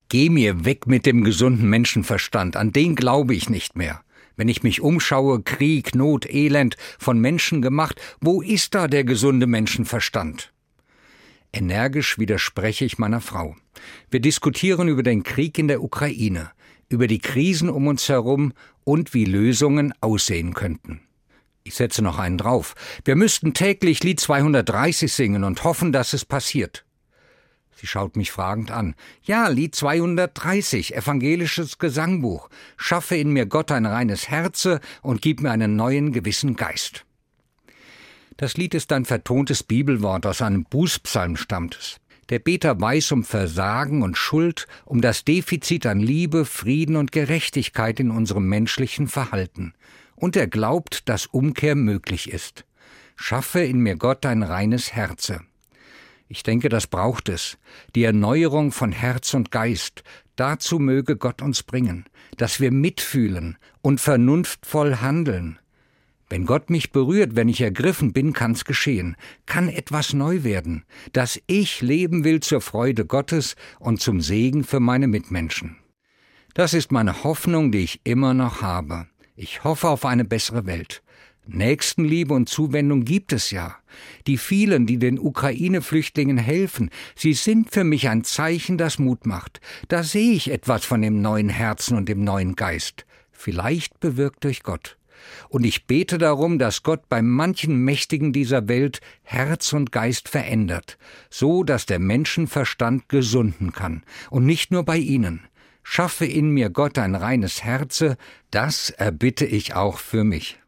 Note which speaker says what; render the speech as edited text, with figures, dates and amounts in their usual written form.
Speaker 1: Geh mir weg mit dem gesunden Menschenverstand, an den glaube ich nicht mehr. Wenn ich mich umschaue, Krieg, Not, Elend, von Menschen gemacht, wo ist da der gesunde Menschenverstand? Energisch widerspreche ich meiner Frau. Wir diskutieren über den Krieg in der Ukraine, über die Krisen um uns herum und wie Lösungen aussehen könnten. Ich setze noch einen drauf. Wir müssten täglich Lied 230 singen und hoffen, dass es passiert. Sie schaut mich fragend an. Ja, Lied 230, evangelisches Gesangbuch. Schaffe in mir Gott ein reines Herze und gib mir einen neuen gewissen Geist. Das Lied ist ein vertontes Bibelwort, aus einem Bußpsalm stammt es. Der Beter weiß um Versagen und Schuld, um das Defizit an Liebe, Frieden und Gerechtigkeit in unserem menschlichen Verhalten. Und er glaubt, dass Umkehr möglich ist. Schaffe in mir Gott ein reines Herze. Ich denke, das braucht es. Die Erneuerung von Herz und Geist. Dazu möge Gott uns bringen, dass wir mitfühlen und vernunftvoll handeln. Wenn Gott mich berührt, wenn ich ergriffen bin, kann's geschehen, kann etwas neu werden, dass ich leben will zur Freude Gottes und zum Segen für meine Mitmenschen. Das ist meine Hoffnung, die ich immer noch habe. Ich hoffe auf eine bessere Welt. Nächstenliebe und Zuwendung gibt es ja. Die vielen, die den Ukraine-Flüchtlingen helfen, sie sind für mich ein Zeichen, das Mut macht. Da sehe ich etwas von dem neuen Herzen und dem neuen Geist. Vielleicht bewirkt durch Gott. Und ich bete darum, dass Gott bei manchen Mächtigen dieser Welt Herz und Geist verändert, so dass der Menschenverstand gesunden kann. Und nicht nur bei ihnen. Schaffe in mir Gott ein reines Herze, das erbitte ich auch für mich.